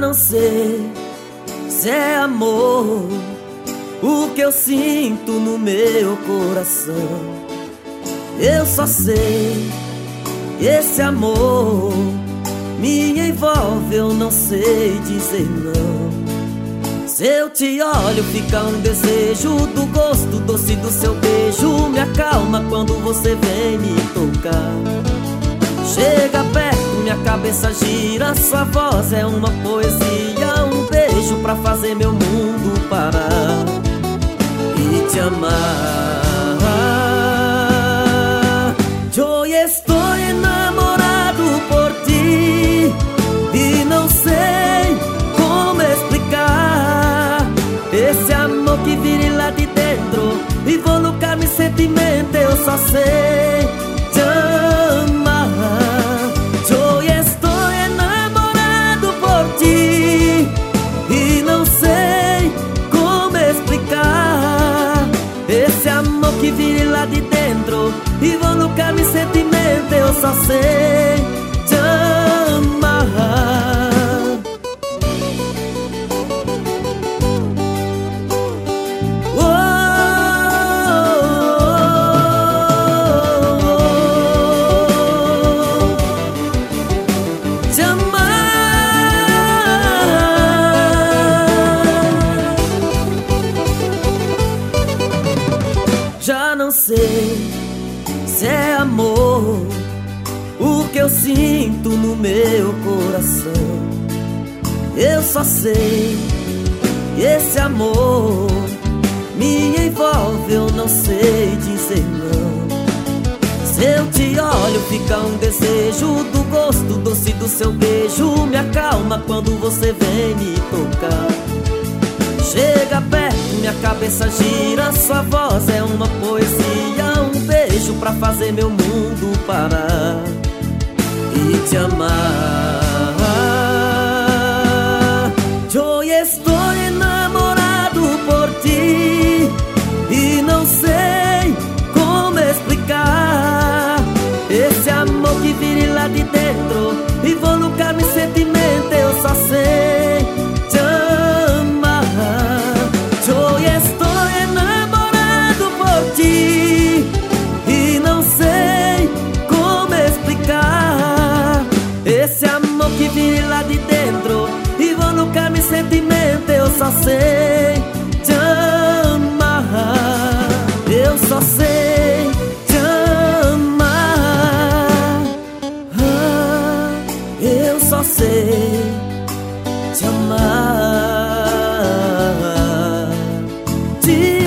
não sei se é amor o que eu sinto no meu coração. Eu só sei que esse amor me envolve, eu não sei dizer não. Se eu te olho fica um desejo, do gosto doce do seu beijo me acalma quando você vem me tocar. Chega perto, minha cabeça gira, sua voz é uma poesia, um beijo pra fazer meu mundo parar e te amar. Eu estou enamorado por ti e não sei como explicar esse amor que vira lá de dentro, involucrar meu sentimento, eu só sei te amar. Eu estou enamorado por ti e não sei como explicar esse amor que vira lá de dentro, involucrar meu sentimento, eu só sei te amar. Já não sei se é amor o que eu sinto no meu coração. Eu só sei que esse amor me envolve, eu não sei dizer não. Se eu te olho fica um desejo, do gosto doce do seu beijo me acalma quando você vem me tocar. Chega perto, minha cabeça gira, sua voz é uma poesia, um beijo pra fazer meu mundo parar e te amar. Eu estou enamorado por ti e não sei como explicar esse amor que vira lá de dentro, involucrar meu sentimento, eu só sei te amar. Eu estou enamorado por ti e não sei como explicar esse amor que vira lá de dentro, involucrar meu sentimento, eu só sei te amar. Eu só sei te amar. Eu só sei te amar.